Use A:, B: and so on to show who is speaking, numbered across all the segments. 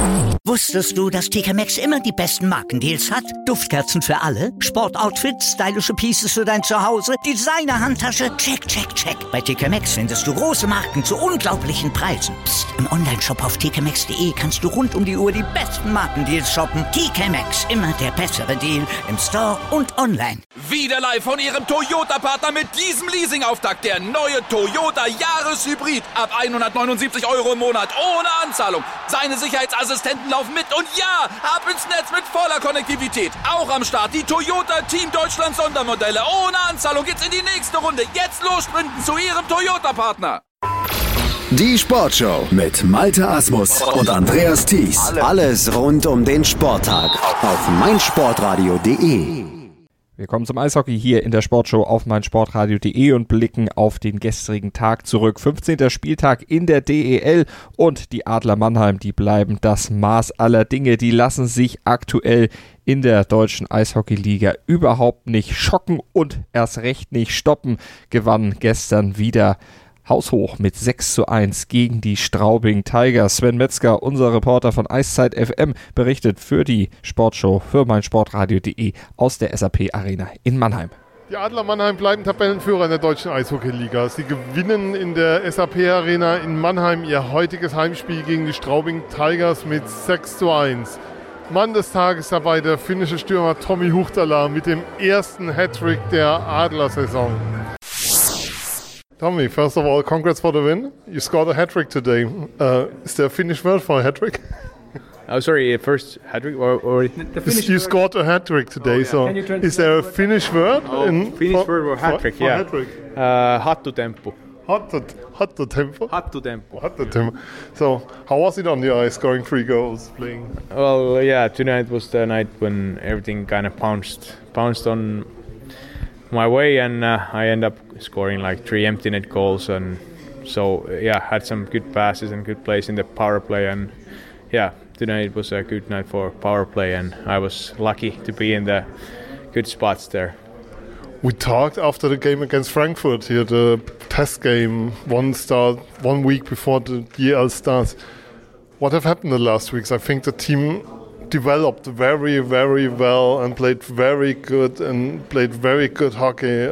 A: Wusstest du, dass TK Maxx immer die besten Markendeals hat? Duftkerzen für alle, Sportoutfits, stylische Pieces für dein Zuhause, Designer-Handtasche, check, check, check. Bei TK Maxx findest du große Marken zu unglaublichen Preisen. Psst. Im Onlineshop auf tkmaxx.de kannst du rund um die Uhr die besten Markendeals shoppen. TK Maxx, immer der bessere Deal im Store und online.
B: Wieder live von Ihrem Toyota-Partner mit diesem Leasing-Auftakt. Der neue Toyota Jahreshybrid. Ab 179 € im Monat. Ohne Anzahlung. Seine Sicherheitsassistenten laufen mit. Und ja, ab ins Netz mit voller Konnektivität. Auch am Start die Toyota Team Deutschland Sondermodelle. Ohne Anzahlung geht's in die nächste Runde. Jetzt los sprinten zu Ihrem Toyota-Partner.
C: Die Sportshow mit Malte Asmus und Andreas Thies. Alles rund um den Sporttag auf meinsportradio.de.
D: Wir kommen zum Eishockey hier in der Sportshow auf meinsportradio.de und blicken auf den gestrigen Tag zurück. 15. Spieltag in der DEL und die Adler Mannheim, die bleiben das Maß aller Dinge. Die lassen sich aktuell in der deutschen Eishockeyliga überhaupt nicht schocken und erst recht nicht stoppen. Gewannen gestern wieder haushoch mit 6:1 gegen die Straubing Tigers. Sven Metzger, unser Reporter von Eiszeit FM, berichtet für die Sportshow für meinsportradio.de aus der SAP Arena in Mannheim.
E: Die Adler Mannheim bleiben Tabellenführer in der deutschen Eishockeyliga. Sie gewinnen in der SAP Arena in Mannheim ihr heutiges Heimspiel gegen die Straubing Tigers mit 6:1. Mann des Tages dabei der finnische Stürmer Tommi Huhtala mit dem ersten Hattrick der Adler-Saison. Tommy, first of all, congrats for the win. You scored a hat-trick today. Is there a Finnish word for a hat-trick?
F: Oh, sorry, first hat-trick or
E: You scored a hat-trick today, so is there a Finnish word?
F: Finnish word for hat-trick,
E: for
F: yeah.
E: Hat-trick?
F: Hattutemppu.
E: Hattutemppu. So, how was it on the ice, scoring 3 goals, playing?
F: Well, yeah, tonight was the night when everything kind of pounced on my way, and I end up scoring like 3 empty net goals, and so had some good passes and good plays in the power play, and tonight was a good night for power play, and I was lucky to be in the good spots there.
E: We talked after the game against Frankfurt here, the test game, 1 week before the DL starts. What have happened the last weeks? I think the team developed very, very well and played very good hockey.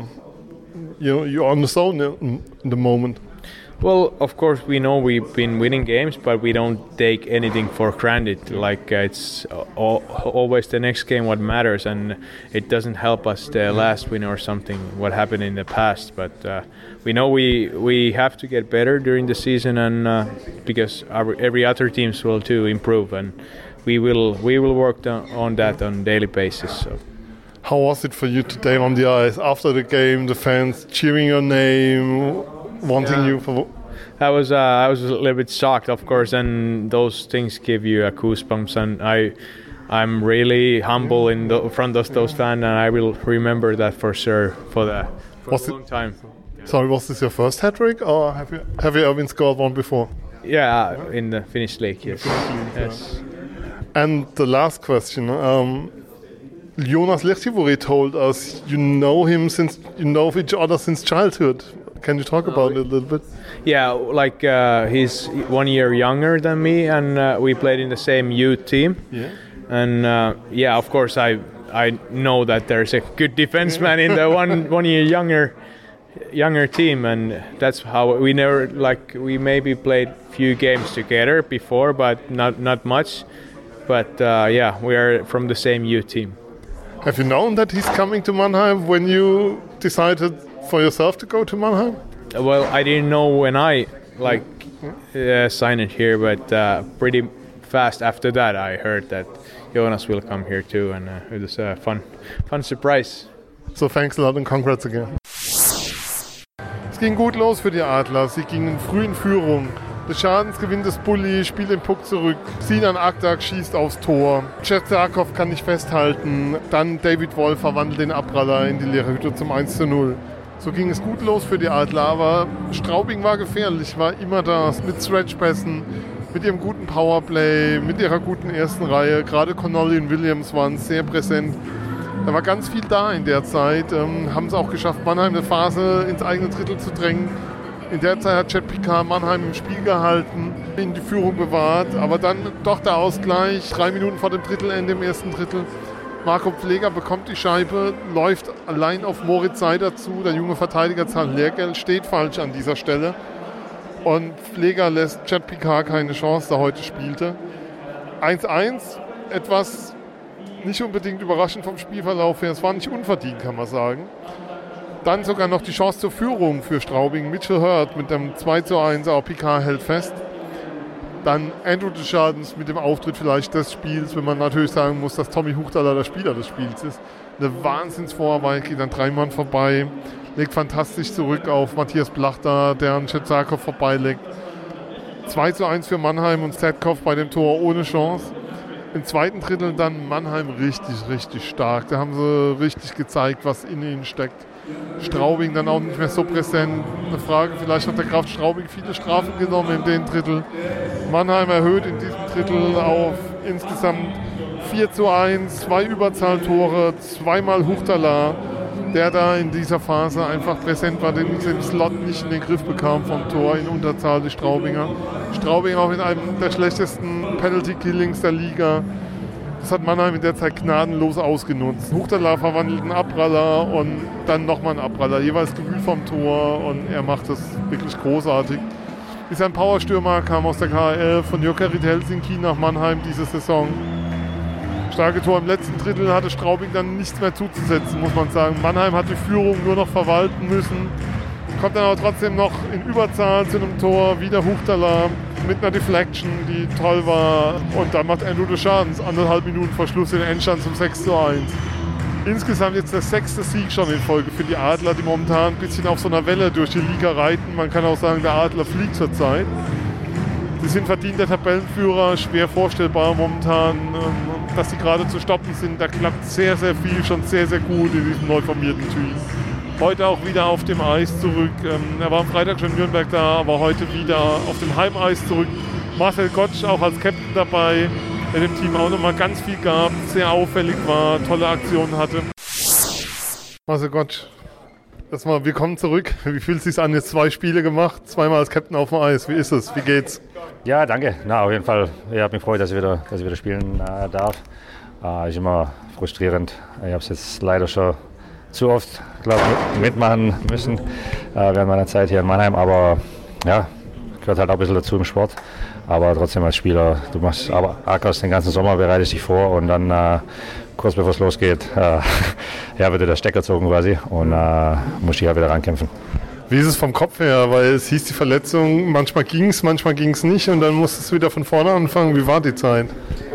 E: You're on the zone in the moment.
F: Well, of course, we know we've been winning games, but we don't take anything for granted. Like it's always the next game what matters, and it doesn't help us the last win or something what happened in the past. But we know we have to get better during the season, and because every other teams will too improve, and we will work on that on a daily basis. So.
E: How was it for you today on the ice after the game? The fans cheering your name, wanting you for.
F: I was a little bit shocked, of course, and those things give you a goosebumps. And I'm really humble in front of those fans, and I will remember that for sure for a long time.
E: Sorry, was this your first hat-trick, or have you ever scored one before?
F: Yeah, in the Finnish league, yes. Yes.
E: And the last question. Jonas Lehtivori told us you know each other since childhood. Can you talk about it a little bit?
F: Yeah, like he's 1 year younger than me, and we played in the same youth team.
E: Yeah.
F: And of course I know that there's a good defenseman in the one year younger team, and that's how we maybe played few games together before, but not much. But we are from the same youth team.
E: Have you known that he's coming to Mannheim when you decided for yourself to go to Mannheim?
F: Well, I didn't know when I signed it here, but pretty fast after that I heard that Jonas will come here too, and it was a fun surprise.
E: So thanks a lot and congrats again. Es ging gut los für die Adler. Sie gingen früh in Führung. Deschadens gewinnt das Bulli, spielt den Puck zurück. Sinan Akdag schießt aufs Tor. Tscherzakov kann nicht festhalten. Dann David Wolf verwandelt den Abpraller in die leere Hütte zum 1:0. So ging es gut los für die Adler, aber Straubing war gefährlich, war immer da mit Stretchpässen, mit ihrem guten Powerplay, mit ihrer guten ersten Reihe. Gerade Connolly und Williams waren sehr präsent. Da war ganz viel da in der Zeit. Haben es auch geschafft, Mannheim eine Phase ins eigene Drittel zu drängen. In der Zeit hat Chet Picard Mannheim im Spiel gehalten, in die Führung bewahrt, aber dann doch der Ausgleich, 3 Minuten vor dem Drittelende im ersten Drittel. Marco Pfleger bekommt die Scheibe, läuft allein auf Moritz Seider zu, der junge Verteidiger zahlt Lehrgeld, steht falsch an dieser Stelle. Und Pfleger lässt Chet Picard keine Chance, der heute spielte. 1-1, etwas nicht unbedingt überraschend vom Spielverlauf her, es war nicht unverdient, kann man sagen. Dann sogar noch die Chance zur Führung für Straubing. Mitchell Hurt mit dem 2-1, auch Picard hält fest. Dann Andrew Deschardens mit dem Auftritt vielleicht des Spiels, wenn man natürlich sagen muss, dass Tommy Huchtaler der Spieler des Spiels ist. Eine Wahnsinnsvorarbeit, geht an 3 Mann vorbei, legt fantastisch zurück auf Matthias Blachter, der an Schetzakov vorbeilegt. 2-1 für Mannheim und Stetkov bei dem Tor ohne Chance. Im zweiten Drittel dann Mannheim richtig stark. Da haben sie richtig gezeigt, was in ihnen steckt. Straubing dann auch nicht mehr so präsent. Eine Frage, vielleicht hat der Kraft Straubing viele Strafen genommen in den Drittel. Mannheim erhöht in diesem Drittel auf insgesamt 4-1, 2 Überzahltore, 2-mal Huchtaler, der da in dieser Phase einfach präsent war, den Slot nicht in den Griff bekam vom Tor in Unterzahl, die Straubinger. Straubing auch in einem der schlechtesten Penalty-Killings der Liga. Das hat Mannheim in der Zeit gnadenlos ausgenutzt. Huchtaler verwandelt einen Abpraller und dann nochmal einen Abpraller, jeweils gewühlt vom Tor, und er macht das wirklich großartig. Ist ein Powerstürmer, kam aus der KHL von Jokerit Helsinki nach Mannheim diese Saison. Starke Tor im letzten Drittel, hatte Straubing dann nichts mehr zuzusetzen, muss man sagen. Mannheim hat die Führung nur noch verwalten müssen, kommt dann aber trotzdem noch in Überzahl zu einem Tor, wieder Huchtaler mit einer Deflection, die toll war. Und dann macht Andrew Deschardens 1,5 Minuten vor Schluss den Endstand zum 6-1. Insgesamt jetzt der 6. Sieg schon in Folge für die Adler, die momentan ein bisschen auf so einer Welle durch die Liga reiten. Man kann auch sagen, der Adler fliegt zurzeit. Sie sind verdienter Tabellenführer, schwer vorstellbar momentan, dass sie gerade zu stoppen sind. Da klappt sehr viel, schon sehr gut in diesem neu formierten Team. Heute auch wieder auf dem Eis zurück. Er war am Freitag schon in Nürnberg da, aber heute wieder auf dem Heimeis zurück. Marcel Gottsch auch als Captain dabei, der dem Team auch nochmal ganz viel gab, sehr auffällig war, tolle Aktionen hatte. Marcel Gottsch, erstmal willkommen zurück. Wie fühlt es sich an, jetzt 2 Spiele gemacht, 2-mal als Captain auf dem Eis? Wie ist es? Wie geht's?
G: Ja, danke. Auf jeden Fall. Ich habe mich gefreut, dass ich wieder spielen darf. Ist immer frustrierend. Ich habe es jetzt leider schon zu oft, glaube ich, mitmachen müssen während meiner Zeit hier in Mannheim. Aber ja, gehört halt auch ein bisschen dazu im Sport. Aber trotzdem als Spieler, du machst ackerst den ganzen Sommer, bereitest dich vor und dann kurz bevor es losgeht, wird der Stecker gezogen quasi und musst dich halt wieder rankämpfen.
E: Wie ist es vom Kopf her? Weil es hieß die Verletzung, manchmal ging es nicht und dann musstest du wieder von vorne anfangen. Wie war die Zeit?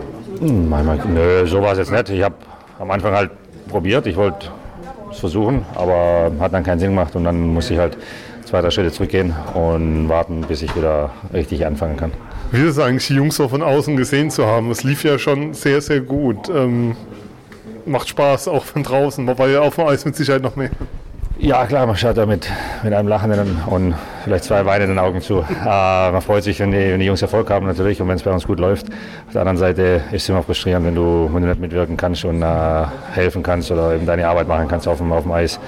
G: Nö, so war es jetzt nicht. Ich habe am Anfang halt probiert, ich wollte es versuchen, aber hat dann keinen Sinn gemacht und dann musste ich halt 2-3 Schritte zurückgehen und warten, bis ich wieder richtig anfangen kann.
E: Wie ist es eigentlich, die Jungs so von außen gesehen zu haben? Es lief ja schon sehr gut. Macht Spaß, auch von draußen, wobei auf dem Eis mit Sicherheit noch mehr.
G: Ja klar, man schaut da mit einem lachenden und vielleicht 2 weinenden Augen zu. Man freut sich, wenn die Jungs Erfolg haben natürlich und wenn es bei uns gut läuft. Auf der anderen Seite ist es immer frustrierend, wenn du nicht mitwirken kannst und helfen kannst oder eben deine Arbeit machen kannst auf dem Eis.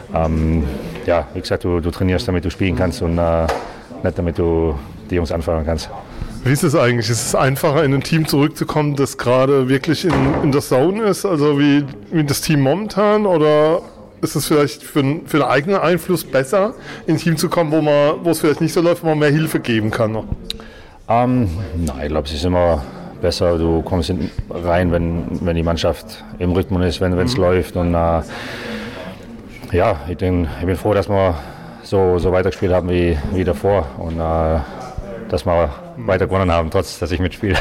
G: Wie gesagt, du trainierst, damit du spielen kannst und nicht damit du die Jungs anfeuern kannst.
E: Wie ist es eigentlich? Ist es einfacher, in ein Team zurückzukommen, das gerade wirklich in der Zone ist, also wie das Team momentan, oder ist es vielleicht für den eigenen Einfluss besser, in ein Team zu kommen, wo es vielleicht nicht so läuft, wo man mehr Hilfe geben kann noch?
G: Nein, ich glaube, es ist immer besser. Du kommst rein, wenn die Mannschaft im Rhythmus ist, wenn es läuft. Und ich bin froh, dass wir so weitergespielt haben wie davor und dass wir weiter gewonnen haben, trotz dass ich mitspiele.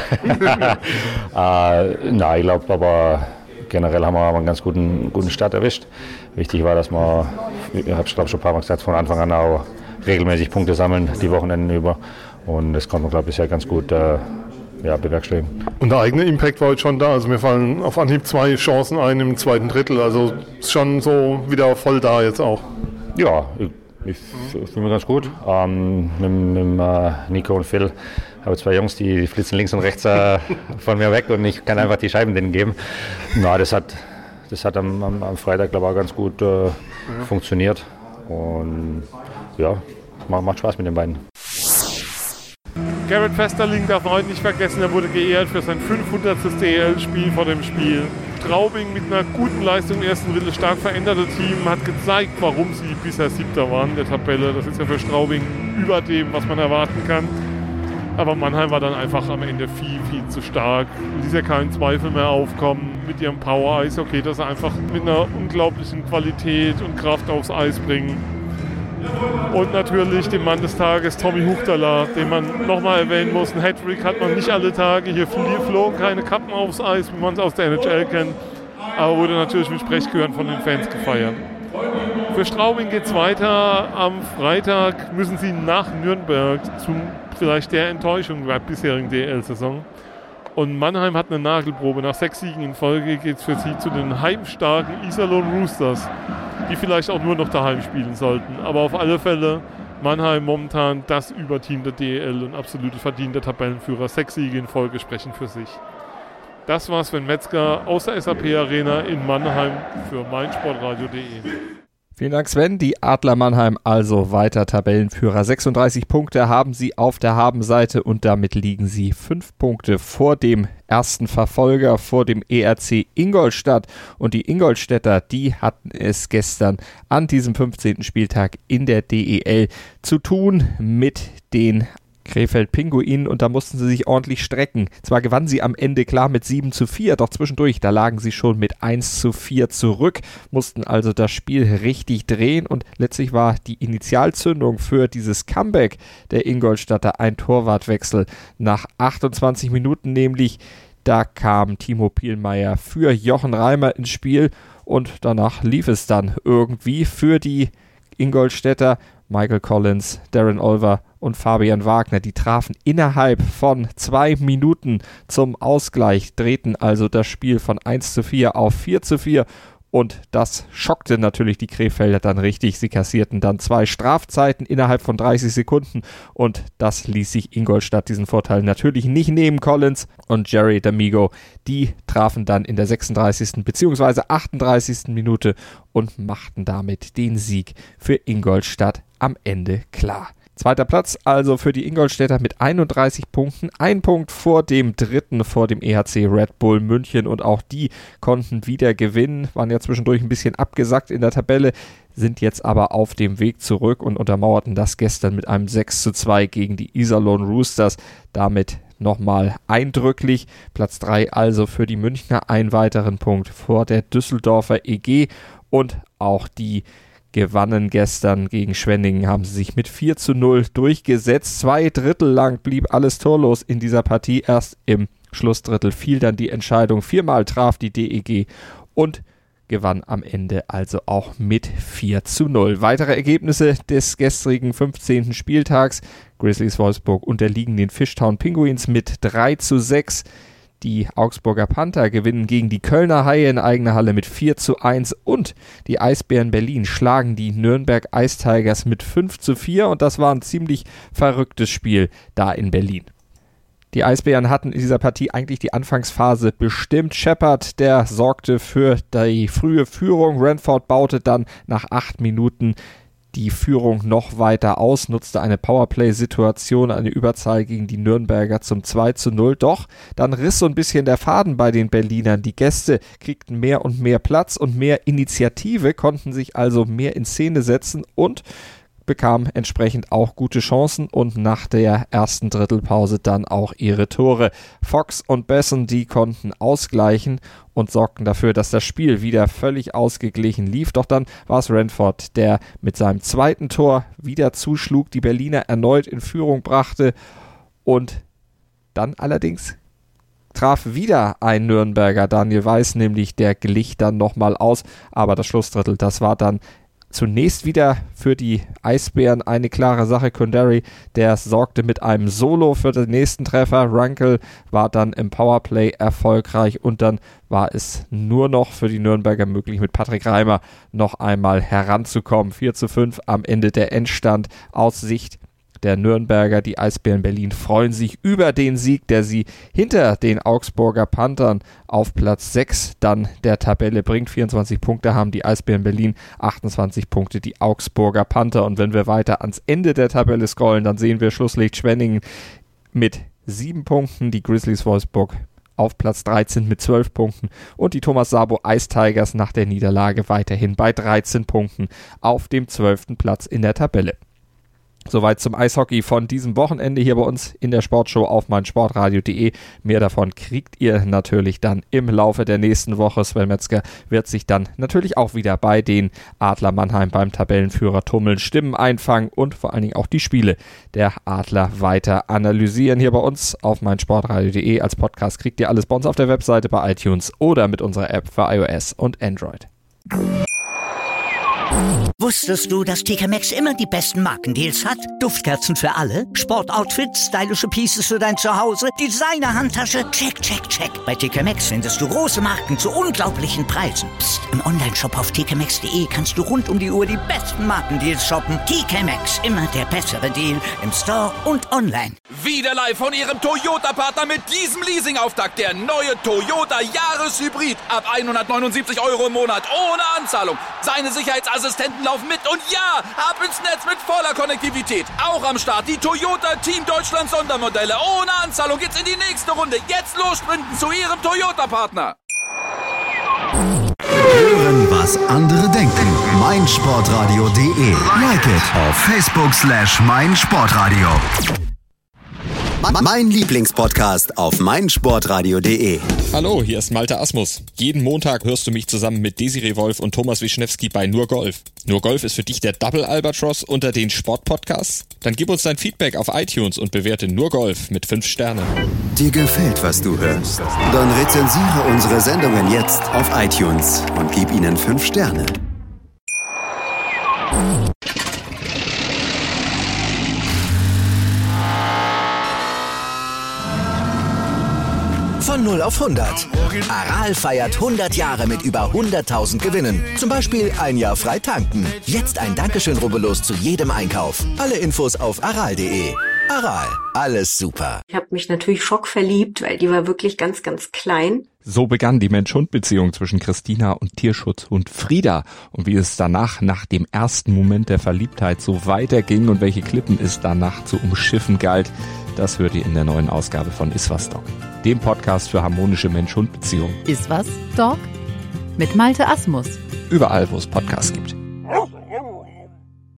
G: Ich glaube aber generell haben wir einen ganz guten Start erwischt. Wichtig war, dass wir, ich habe es glaube schon ein paar Mal gesagt, von Anfang an auch regelmäßig Punkte sammeln, die Wochenenden über. Und das konnte man, glaube ich, bisher ganz gut bewerkstelligen. Und der eigene Impact war heute schon da. Also mir fallen auf Anhieb 2 Chancen ein im zweiten Drittel. Also ist schon so wieder voll da jetzt auch. Ja, ich fühle mich ganz gut. Mit Nico und Phil habe 2 Jungs, die flitzen links und rechts von mir weg und ich kann einfach die Scheiben denen geben. Das hat am Freitag, glaube ich, auch ganz gut funktioniert. Und ja, macht Spaß mit den beiden.
E: Garrett Festerling darf man heute nicht vergessen, er wurde geehrt für sein 500. DEL-Spiel vor dem Spiel. Straubing mit einer guten Leistung im ersten Drittel, stark veränderte Team, hat gezeigt, warum sie bisher Siebter waren in der Tabelle. Das ist ja für Straubing über dem, was man erwarten kann. Aber Mannheim war dann einfach am Ende viel, viel zu stark. Ließ ja keinen Zweifel mehr aufkommen mit ihrem Power-Eishockey, dass sie einfach mit einer unglaublichen Qualität und Kraft aufs Eis bringen. Und natürlich den Mann des Tages, Tommy Huchterla, den man nochmal erwähnen muss. Ein Hattrick hat man nicht alle Tage. Hier flogen keine Kappen aufs Eis, wie man es aus der NHL kennt. Aber wurde natürlich mit Sprechchören von den Fans gefeiert. Für Straubing geht es weiter. Am Freitag müssen sie nach Nürnberg zum vielleicht der Enttäuschung der bisherigen DEL-Saison. Und Mannheim hat eine Nagelprobe. Nach 6 Siegen in Folge geht es für sie zu den heimstarken Iserlohn Roosters, die vielleicht auch nur noch daheim spielen sollten. Aber auf alle Fälle Mannheim momentan das Überteam der DEL und absolute verdienter Tabellenführer. 6 Siege in Folge sprechen für sich. Das war Sven Metzger aus der SAP Arena in Mannheim für meinsportradio.de.
D: Vielen Dank, Sven. Die Adler Mannheim also weiter Tabellenführer. 36 Punkte haben sie auf der Habenseite und damit liegen sie 5 Punkte vor dem ersten Verfolger, vor dem ERC Ingolstadt. Und die Ingolstädter, die hatten es gestern an diesem 15. Spieltag in der DEL zu tun mit den Krefeld-Pinguinen und da mussten sie sich ordentlich strecken. Zwar gewannen sie am Ende klar mit 7:4, doch zwischendurch, da lagen sie schon mit 1:4 zurück, mussten also das Spiel richtig drehen und letztlich war die Initialzündung für dieses Comeback der Ingolstädter ein Torwartwechsel. Nach 28 Minuten nämlich, da kam Timo Pielmeier für Jochen Reimer ins Spiel und danach lief es dann irgendwie für die Ingolstädter. Michael Collins, Darren Olver und Fabian Wagner, die trafen innerhalb von 2 Minuten zum Ausgleich, drehten also das Spiel von 1:4 auf 4:4 und das schockte natürlich die Krefelder dann richtig. Sie kassierten dann 2 Strafzeiten innerhalb von 30 Sekunden und das ließ sich Ingolstadt diesen Vorteil natürlich nicht nehmen. Collins und Jerry D'Amigo, die trafen dann in der 36. bzw. 38. Minute und machten damit den Sieg für Ingolstadt am Ende klar. Zweiter Platz also für die Ingolstädter mit 31 Punkten, 1 Punkt vor dem dritten, vor dem EHC Red Bull München und auch die konnten wieder gewinnen, waren ja zwischendurch ein bisschen abgesackt in der Tabelle, sind jetzt aber auf dem Weg zurück und untermauerten das gestern mit einem 6:2 gegen die Iserlohn Roosters, damit nochmal eindrücklich. Platz 3 also für die Münchner, einen weiteren Punkt vor der Düsseldorfer EG und auch die gewannen gestern gegen Schwenningen, haben sie sich mit 4:0 durchgesetzt. 2 Drittel lang blieb alles torlos in dieser Partie. Erst im Schlussdrittel fiel dann die Entscheidung. 4-mal traf die DEG und gewann am Ende also auch mit 4:0. Weitere Ergebnisse des gestrigen 15. Spieltags. Grizzlies Wolfsburg unterliegen den Fishtown Penguins mit 3:6. Die Augsburger Panther gewinnen gegen die Kölner Haie in eigener Halle mit 4:1 und die Eisbären Berlin schlagen die Nürnberg Ice Tigers mit 5:4 und das war ein ziemlich verrücktes Spiel da in Berlin. Die Eisbären hatten in dieser Partie eigentlich die Anfangsphase bestimmt. Shepard, der sorgte für die frühe Führung. Ranford baute dann nach 8 Minuten die Führung noch weiter aus, nutzte eine Powerplay-Situation, eine Überzahl gegen die Nürnberger zum 2:0. Doch dann riss so ein bisschen der Faden bei den Berlinern. Die Gäste kriegten mehr und mehr Platz und mehr Initiative, konnten sich also mehr in Szene setzen und bekamen entsprechend auch gute Chancen und nach der ersten Drittelpause dann auch ihre Tore. Fox und Besson, die konnten ausgleichen und sorgten dafür, dass das Spiel wieder völlig ausgeglichen lief. Doch dann war es Ranford, der mit seinem zweiten Tor wieder zuschlug, die Berliner erneut in Führung brachte und dann allerdings traf wieder ein Nürnberger, Daniel Weiß nämlich, der glich dann nochmal aus, aber das Schlussdrittel, das war dann zunächst wieder für die Eisbären eine klare Sache. Kundary, der sorgte mit einem Solo für den nächsten Treffer. Rankel war dann im Powerplay erfolgreich und dann war es nur noch für die Nürnberger möglich, mit Patrick Reimer noch einmal heranzukommen. 4:5 am Ende der Endstand aus Sicht der Nürnberger. Die Eisbären Berlin freuen sich über den Sieg, der sie hinter den Augsburger Panthern auf Platz 6 dann der Tabelle bringt. 24 Punkte haben die Eisbären Berlin, 28 Punkte die Augsburger Panther. Und wenn wir weiter ans Ende der Tabelle scrollen, dann sehen wir Schlusslicht Schwenningen mit 7 Punkten, die Grizzlies Wolfsburg auf Platz 13 mit 12 Punkten und die Thomas Sabo Ice Tigers nach der Niederlage weiterhin bei 13 Punkten auf dem 12. Platz in der Tabelle. Soweit zum Eishockey von diesem Wochenende hier bei uns in der Sportshow auf meinsportradio.de. Mehr davon kriegt ihr natürlich dann im Laufe der nächsten Woche. Sven Metzger wird sich dann natürlich auch wieder bei den Adler Mannheim beim Tabellenführer tummeln, Stimmen einfangen und vor allen Dingen auch die Spiele der Adler weiter analysieren. Hier bei uns auf meinsportradio.de. Als Podcast kriegt ihr alles bei uns auf der Webseite, bei iTunes oder mit unserer App für iOS und Android.
A: Wusstest du, dass TK Maxx immer die besten Markendeals hat? Duftkerzen für alle, Sportoutfits, stylische Pieces für dein Zuhause, Designer-Handtasche, check, check, check. Bei TK Maxx findest du große Marken zu unglaublichen Preisen. Psst. Im Onlineshop auf tkmaxx.de kannst du rund um die Uhr die besten Markendeals shoppen. TK Maxx, immer der bessere Deal im Store und online.
B: Wieder live von ihrem Toyota-Partner mit diesem Leasing-Auftakt. Der neue Toyota Jahreshybrid. Ab 179 € im Monat ohne Anzahlung. Seine Sicherheitsassistenten laufen mit und ja, ab ins Netz mit voller Konnektivität. Auch am Start die Toyota Team Deutschland Sondermodelle. Ohne Anzahlung geht's in die nächste Runde. Jetzt los sprinten zu ihrem Toyota-Partner.
C: Hören, was andere denken. meinsportradio.de. Like it auf Facebook/meinsportradio. Mein Lieblingspodcast auf meinsportradio.de.
H: Hallo, hier ist Malte Asmus. Jeden Montag hörst du mich zusammen mit Desiree Wolf und Thomas Wischnewski bei Nur Golf. Nur Golf ist für dich der Double Albatross unter den Sportpodcasts? Dann gib uns dein Feedback auf iTunes und bewerte Nur Golf mit 5 Sternen.
C: Dir gefällt, was du hörst? Dann rezensiere unsere Sendungen jetzt auf iTunes und gib ihnen 5 Sterne.
I: Von 0 auf 100. Aral feiert 100 Jahre mit über 100.000 Gewinnen. Zum Beispiel ein Jahr frei tanken. Jetzt ein Dankeschön, rubbellos zu jedem Einkauf. Alle Infos auf aral.de. Aral, alles super.
J: Ich habe mich natürlich schockverliebt, weil die war wirklich ganz, ganz klein.
D: So begann die Mensch-Hund-Beziehung zwischen Christina und Tierschutzhund Frieda. Und wie es danach, nach dem ersten Moment der Verliebtheit, so weiterging und welche Klippen es danach zu umschiffen galt, das hört ihr in der neuen Ausgabe von Iswas Dog, dem Podcast für harmonische Mensch-Hund-Beziehungen.
K: Iswas Dog mit Malte Asmus.
D: Überall, wo es Podcasts gibt.